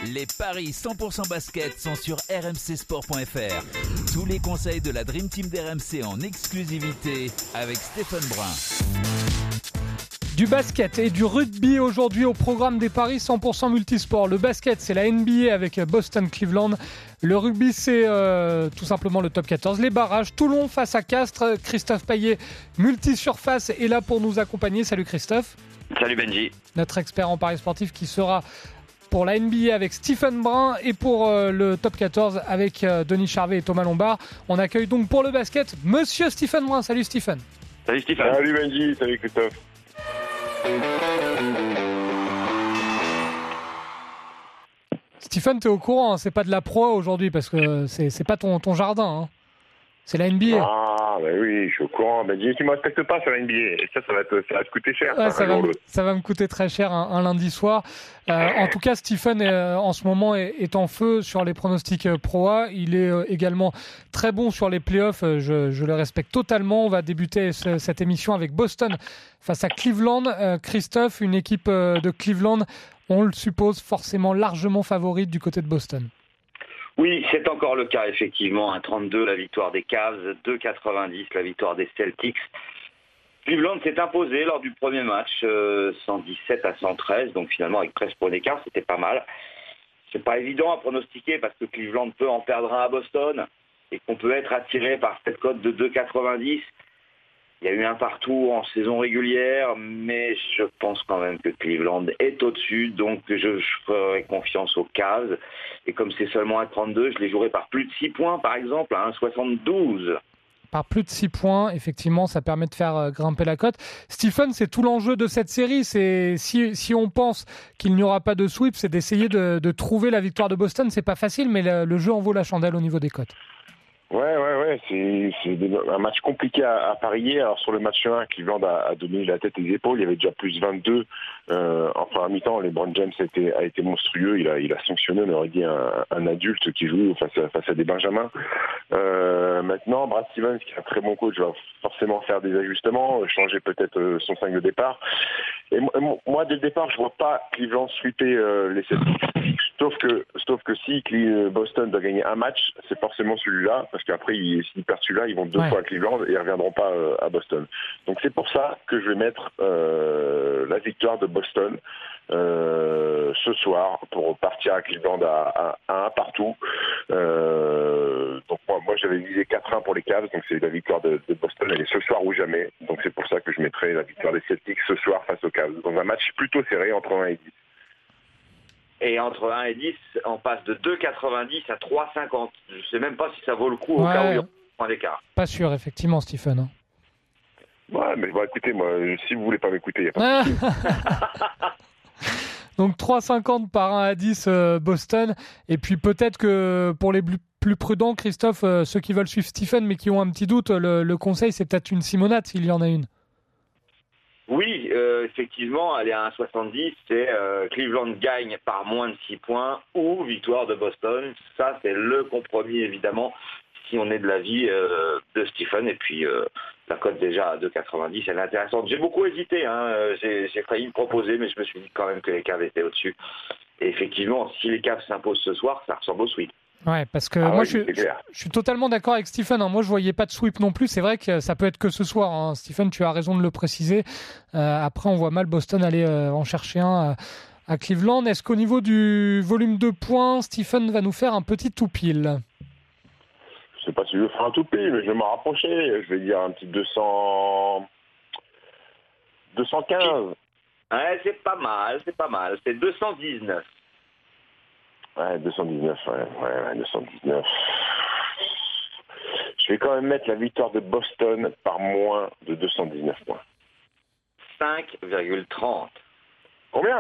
Les paris 100% basket sont sur rmcsport.fr. Tous les conseils de la Dream Team d'RMC en exclusivité avec Stéphane Brun. Du basket et du rugby aujourd'hui au programme des paris 100% multisport. Le basket, c'est la NBA avec Boston-Cleveland. Le rugby, c'est tout simplement le top 14. Les barrages, Toulon face à Castres. Christophe Payet, multisurface, est là pour nous accompagner. Salut Christophe. Salut Benji. Notre expert en paris sportif qui sera pour la NBA avec Stéphane Brun et pour le top 14 avec Denis Charvet et Thomas Lombard. On accueille donc pour le basket Monsieur Stéphane Brun. Salut Stéphane. Salut Stéphane. Salut Benji, salut Christophe. Stéphane, t'es au courant, hein, c'est pas de la pro aujourd'hui parce que c'est pas ton jardin, hein. C'est la NBA. Ah, bah oui, je suis au courant. Benji, tu me respectes pas sur la NBA. Et ça va te coûter cher. Ouais, ça va me coûter très cher un lundi soir. En tout cas, Stéphane, en ce moment, est en feu sur les pronostics Pro A. Il est également très bon sur les playoffs. Je le respecte totalement. On va débuter cette émission avec Boston face à Cleveland. Christophe, une équipe de Cleveland, on le suppose forcément largement favorite du côté de Boston. Oui, c'est encore le cas, effectivement. 1,32 la victoire des Cavs, 2,90 la victoire des Celtics. Cleveland s'est imposé lors du premier match, 117 à 113, donc finalement avec 13 points d'écart, c'était pas mal. C'est pas évident à pronostiquer parce que Cleveland peut en perdre un à Boston et qu'on peut être attiré par cette cote de 2,90. Il y a eu un partout en saison régulière, mais je pense quand même que Cleveland est au-dessus, donc je ferai confiance aux Cavs. Et comme c'est seulement 1,32, je les jouerai par plus de 6 points, par exemple, à 1,72. Par plus de 6 points, effectivement, ça permet de faire grimper la cote. Stephen, c'est tout l'enjeu de cette série. C'est si on pense qu'il n'y aura pas de sweep, c'est d'essayer de trouver la victoire de Boston. C'est pas facile, mais le jeu en vaut la chandelle au niveau des cotes. Ouais, c'est un match compliqué à parier. Alors sur le match 1, Cleveland a donné la tête et les épaules. Il y avait déjà plus 22 en première mi-temps. LeBron James a été monstrueux. Il a sanctionné, on aurait dit, un adulte qui joue face à des benjamins. Maintenant, Brad Stevens, qui est un très bon coach, va forcément faire des ajustements, changer peut-être son 5 de départ. Et moi, dès le départ, je vois pas Cleveland sweeper les Celtics. Sauf que si Boston doit gagner un match, c'est forcément celui-là, parce qu'après, s'ils perdent celui-là, ils vont 2 fois à Cleveland et ils reviendront pas à Boston. Donc c'est pour ça que je vais mettre la victoire de Boston ce soir pour partir à Cleveland à 1 partout. Donc moi j'avais visé 4-1 pour les Cavs, donc c'est la victoire de Boston, elle est ce soir ou jamais. Donc c'est pour ça que je mettrai la victoire des Celtics ce soir face aux Cavs, dans un match plutôt serré entre 1 et 10. Et entre 1 et 10, on passe de 2,90 à 3,50. Je ne sais même pas si ça vaut le coup au cas où il y a un point d'écart. Pas sûr, effectivement, Stephen. Ouais, mais bon, écoutez, moi, si vous voulez pas m'écouter, il n'y a pas de souci. Donc 3,50 par 1 à 10 Boston. Et puis peut-être que pour les plus prudents, Christophe, ceux qui veulent suivre Stephen mais qui ont un petit doute, le conseil, c'est peut-être une Simonade s'il y en a une. Oui, effectivement, aller à 1,70, c'est Cleveland gagne par moins de 6 points ou victoire de Boston. Ça, c'est le compromis, évidemment, si on est de l'avis de Stephen. Et puis, la cote déjà à 2,90, elle est intéressante. J'ai beaucoup hésité, j'ai failli me proposer, mais je me suis dit quand même que les Cavs étaient au-dessus. Et effectivement, si les Cavs s'imposent ce soir, ça ressemble au sweep. Ouais, parce que moi je suis totalement d'accord avec Stephen. Moi je voyais pas de sweep non plus. C'est vrai que ça peut être que ce soir. Stephen, tu as raison de le préciser. Après, on voit mal Boston aller en chercher un à Cleveland. Est-ce qu'au niveau du volume de points, Stephen va nous faire un petit tout pile? Je sais pas si je vais faire un tout pile, mais je vais m'en rapprocher. Je vais dire un petit 215. Ouais, c'est pas mal. C'est 219. Ouais, 219, ouais, 219. Je vais quand même mettre la victoire de Boston par moins de 219 points. 5,30. Combien?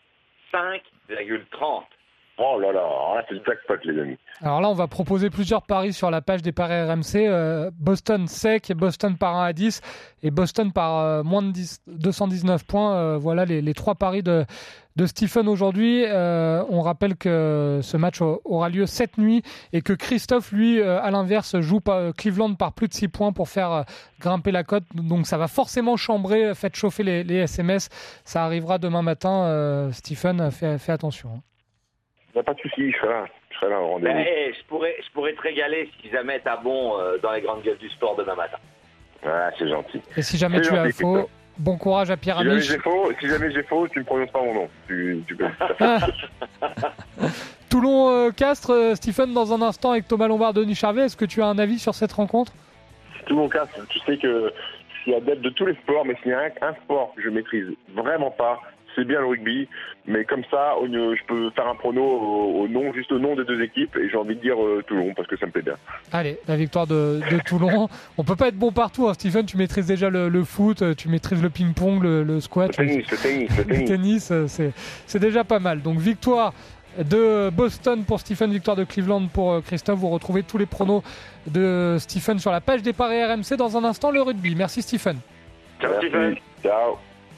5,30. Oh là là, c'est le jackpot, les amis. Alors là, on va proposer plusieurs paris sur la page des paris RMC. Boston sec, Boston par 1 à 10 et Boston par moins de 219 points. Voilà les 3 paris de Stephen aujourd'hui. On rappelle que ce match aura lieu cette nuit et que Christophe, lui, à l'inverse, joue Cleveland par plus de 6 points pour faire grimper la cote. Donc ça va forcément chambrer. Faites chauffer les SMS. Ça arrivera demain matin. Stephen, fais attention. n'y a pas de souci, je serai là au rendez-vous. Je pourrais te régaler si jamais t'as bon dans les grandes gueules du sport demain matin. Ah, c'est gentil. Et si jamais tu as faux, bon courage à Pierre Amiche. Si jamais j'ai faux, tu ne prononces pas mon nom. Tu peux. Toulon-Castres, Stephen, dans un instant avec Thomas Lombard, Denis Charvet. Est-ce que tu as un avis sur cette rencontre? Toulon-Castres, tu sais que je suis adepte de tous les sports, mais s'il y a un sport que je maîtrise vraiment pas, c'est bien le rugby. Mais comme ça, je peux faire un prono juste au nom des deux équipes, et j'ai envie de dire Toulon, parce que ça me plaît bien. Allez, la victoire de Toulon. On peut pas être bon partout, hein, Stephen. Tu maîtrises déjà le foot, tu maîtrises le ping-pong, le squat. Le tennis, c'est déjà pas mal. Donc victoire de Boston pour Stephen, victoire de Cleveland pour Christophe. Vous retrouvez tous les pronos de Stephen sur la page des paris RMC. Dans un instant, le rugby. Merci Stephen. Ciao Stephen. Ciao.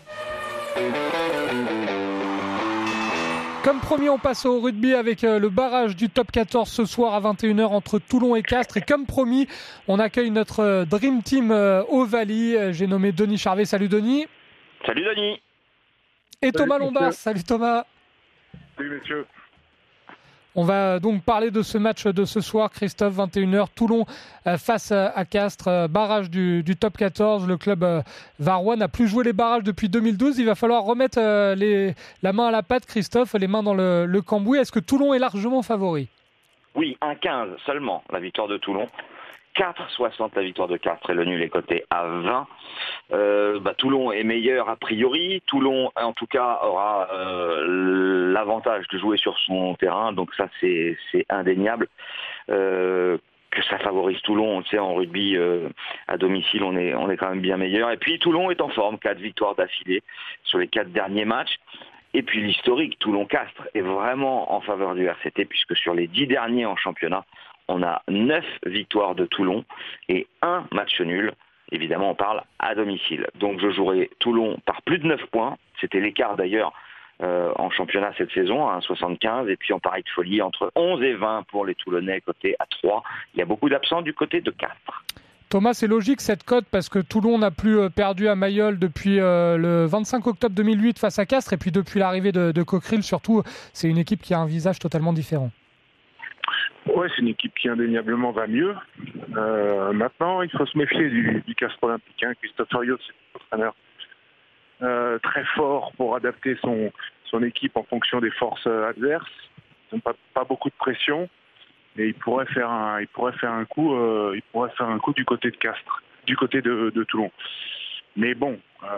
Comme promis, on passe au rugby avec le barrage du top 14 ce soir à 21h entre Toulon et Castres. Et comme promis, on accueille notre Dream Team Ovalie. J'ai nommé Denis Charvet. Salut Denis. Salut Denis. Et Thomas Lombard. Salut Thomas. Salut messieurs. On va donc parler de ce match de ce soir, Christophe, 21h, Toulon face à Castres, barrage du top 14. Le club varois n'a plus joué les barrages depuis 2012. Il va falloir remettre la main à la pâte, Christophe, les mains dans le cambouis. Est-ce que Toulon est largement favori? Oui, 1,15 seulement la victoire de Toulon. 4,60 la victoire de Castres et le nul est coté à 20. Toulon est meilleur a priori. Toulon, en tout cas, aura l'avantage de jouer sur son terrain. Donc ça, c'est indéniable. Que ça favorise Toulon. On le sait, en rugby, à domicile, on est quand même bien meilleur. Et puis Toulon est en forme. 4 victoires d'affilée sur les 4 derniers matchs. Et puis l'historique, Toulon-Castres est vraiment en faveur du RCT, puisque sur les 10 derniers en championnat, on a 9 victoires de Toulon et 1 match nul. Évidemment, on parle à domicile. Donc je jouerai Toulon par plus de 9 points. C'était l'écart d'ailleurs en championnat cette saison, à 1,75. Et puis en pari de folie, entre 11 et 20 pour les Toulonnais, côté à 3. Il y a beaucoup d'absents du côté de Castres. Thomas, c'est logique cette cote parce que Toulon n'a plus perdu à Mayol depuis le 25 octobre 2008 face à Castres. Et puis depuis l'arrivée de Cockerill, surtout, c'est une équipe qui a un visage totalement différent. Ouais, c'est une équipe qui indéniablement va mieux. Maintenant, il faut se méfier du Castres olympique. Christophe Huriot, c'est un entraîneur très fort pour adapter son équipe en fonction des forces adverses. Ils n'ont pas beaucoup de pression, et il pourrait faire un coup du côté de Castres, du côté de Toulon. Mais bon,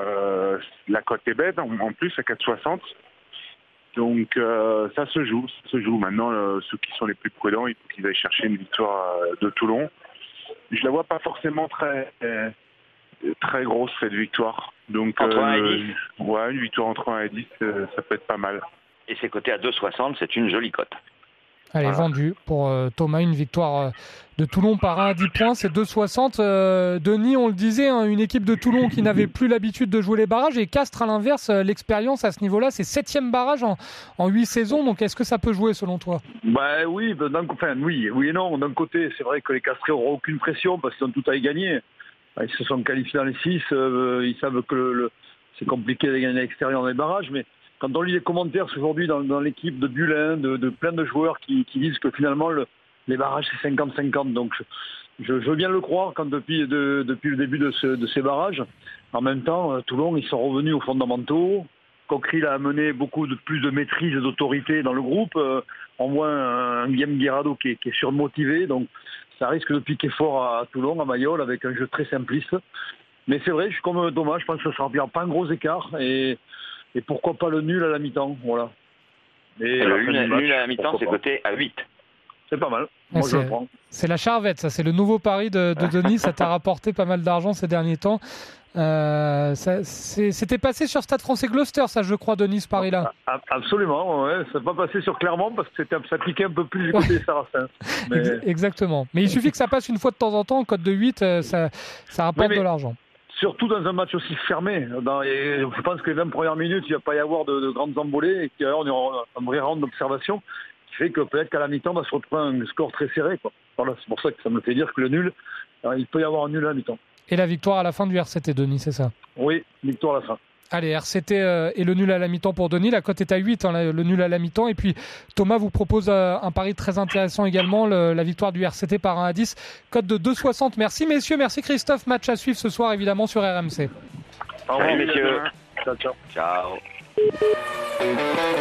la cote est bête en plus à 4,60. Donc ça se joue. Maintenant, ceux qui sont les plus prudents, il faut qu'ils aillent chercher une victoire de Toulon. Je la vois pas forcément très grosse cette victoire. Donc entre 1 et 10. Une victoire entre 1 et 10, ça peut être pas mal. Et c'est coté à 2,60, c'est une jolie cote. Allez, voilà. Vendu pour Thomas, une victoire de Toulon par 1 à 10 points, c'est 2,60. Denis, on le disait, une équipe de Toulon qui n'avait plus l'habitude de jouer les barrages, et Castres à l'inverse, l'expérience à ce niveau-là, c'est 7e barrage en 8 saisons, donc est-ce que ça peut jouer selon toi? Oui et non. D'un côté, c'est vrai que les Castrés n'auront aucune pression parce qu'ils ont tout à y gagner. Ils se sont qualifiés dans les 6, ils savent que c'est compliqué de gagner à l'extérieur dans les barrages, mais quand on lit les commentaires aujourd'hui dans l'équipe de Bulin, de plein de joueurs qui disent que finalement les barrages c'est 50-50, donc je veux bien le croire quand depuis le début de ces barrages. En même temps, Toulon, ils sont revenus aux fondamentaux. Cockerill a amené plus de maîtrise et d'autorité dans le groupe. On voit un Guillaume Guirado qui est surmotivé, donc ça risque de piquer fort à Toulon, à Mayol, avec un jeu très simpliste. Mais c'est vrai, je suis comme Thomas, je pense que ça sera bien pas un gros écart, et pourquoi pas le nul à la mi-temps, voilà. Et le nul à la mi-temps, c'est coté à 8. C'est pas mal. Moi, je le prends. C'est la charvette, ça. C'est le nouveau pari de Denis. Ça t'a rapporté pas mal d'argent ces derniers temps. C'était passé sur Stade Français Gloucester, ça, je crois, Denis, ce pari-là. Absolument, ouais. Ça n'a pas passé sur Clermont parce que ça piquait un peu plus du côté des Saracens. Mais... Exactement. Mais il suffit que ça passe une fois de temps en temps, en cote de 8, ça rapporte de l'argent. Surtout dans un match aussi fermé. Je pense que les 20 premières minutes, il ne va pas y avoir de grandes embolées, et qu'on aura un vrai round d'observation qui fait que peut-être qu'à la mi-temps, on va se retrouver un score très serré, quoi. Voilà, c'est pour ça que ça me fait dire que le nul, il peut y avoir un nul à la mi-temps. Et la victoire à la fin du RCT, Denis, c'est ça? Oui, victoire à la fin. Allez, RCT et le nul à la mi-temps pour Denis. La cote est à 8, le nul à la mi-temps. Et puis Thomas vous propose un pari très intéressant également, la victoire du RCT par 1-10. Cote de 2,60. Merci messieurs, merci Christophe. Match à suivre ce soir évidemment sur RMC. Au revoir messieurs. Ciao. Ciao.